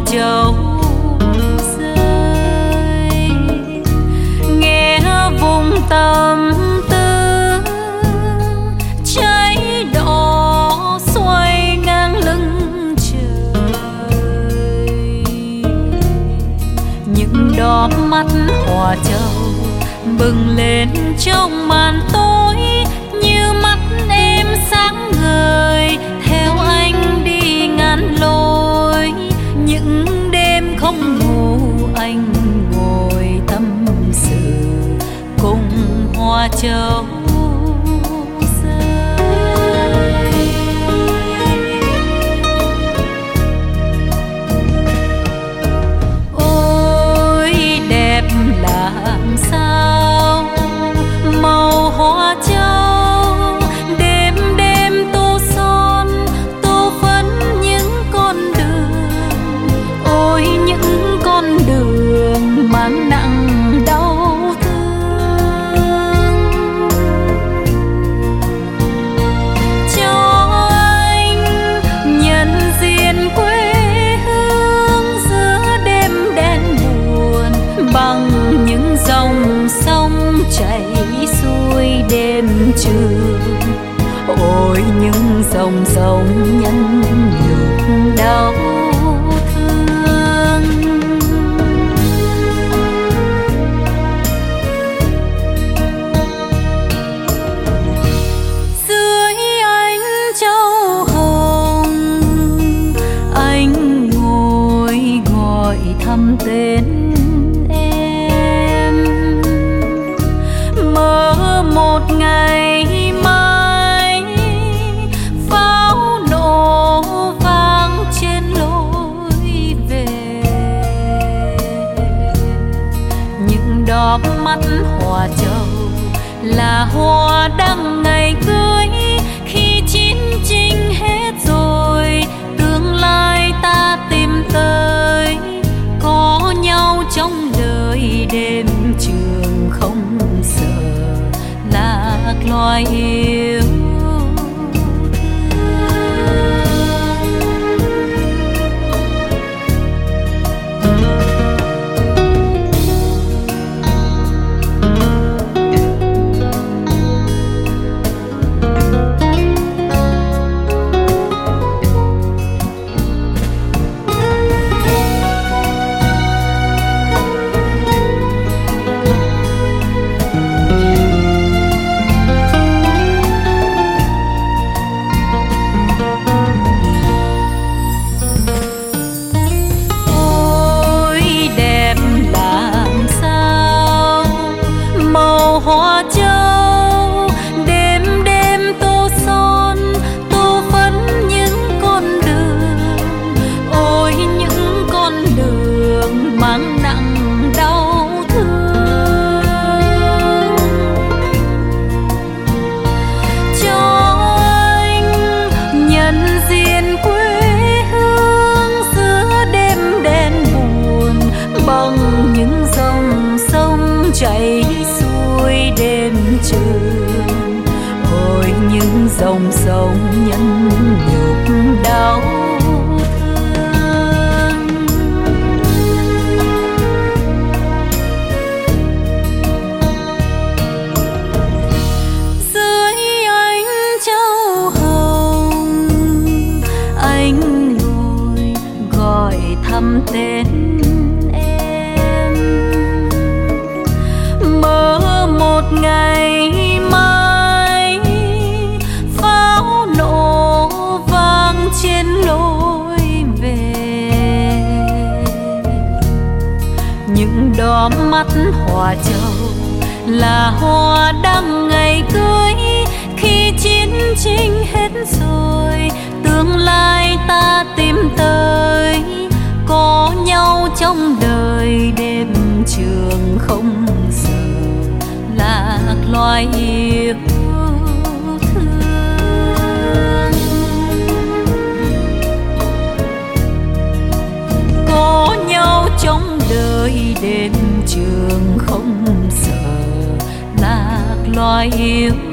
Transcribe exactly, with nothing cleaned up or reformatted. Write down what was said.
trầu rơi. Nghe vùng tâm tư cháy đỏ xoay ngang lưng trời. Những đóa mắt hoa trầu bừng lên trong màn tối, như mắt em sáng ngời theo anh đi ngàn lối. Những đêm không ngủ anh ngồi tâm sự cùng hoa trầu rơi. Ôi đẹp làm sao màu hoa trầu, đêm đêm tô son tô phấn những con đường. Ôi những con đường mang nặng đau thương. Cho anh nhận diện quê hương giữa đêm đen buồn, bằng những dòng sông chảy xuôi đêm trường. Ôi những dòng sông nhân nhục đau thương. Dưới ánh châu hồng anh ngồi gọi thăm tên em. Mơ một ngày mai pháo nổ vang trên lối về. Những đóa mắt hoa trầu là hoa đăng ngày cưới. Khi chiến tranh hết rồi tương lai ta tìm tới, có nhau trong đời đêm trường không sợ lạc loài yêu hoa trầu. Đêm đêm tô son tô phấn những con đường. Ôi những con đường mang nặng đau thương. Cho anh nhận diện quê hương giữa đêm đen buồn, bằng những dòng sông chảy đêm trường. Ôi những dòng sông nhân nhục đau thương. Dưới ánh châu hồng anh ngồi gọi thăm tên em. Mơ một ngày mai pháo nổ vang trên lối về. Những đóa mắt hoa trầu là hoa đăng ngày cưới. Khi chiến tranh hết rồi tương lai ta tìm tới, có nhau trong đời đêm trường không sợ lạc loài yêu thương. Có nhau trong đời đêm trường không sợ lạc loài yêu